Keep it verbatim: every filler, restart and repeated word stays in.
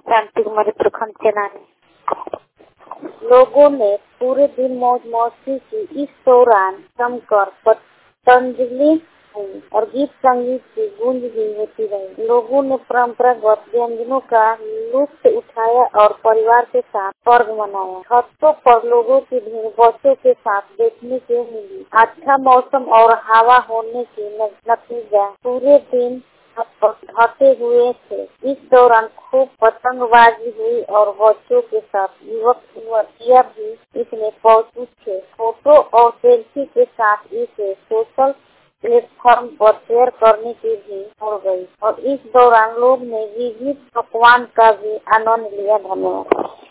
क्रांति कुमारी प्रखंड सेनानी। लोगों ने पूरे दिन मौज मस्ती की। इस दौरान जमकर पतंजलि हुई और गीत संगीत की गूंज भी होती रही। लोगों ने परंपरागत व्यंजनों का लुत्फ उठाया और परिवार के साथ पर्व मनाया। छतों पर लोगों की भीड़ बच्चों के साथ देखने को मिली। अच्छा मौसम और हवा होने की नतीजा पूरे दिन ढके हुए थे। इस दौरान खूब पतंगबाजी हुई और बच्चों के साथ युवक युवतियाँ भी इसमें मौजूद थे। फोटो और सेल्फी के साथ इसे सोशल प्लेटफॉर्म पर शेयर करने की भी हो गई और इस दौरान लोग ने विविध पकवान का भी आनंद लिया। धन्यवाद।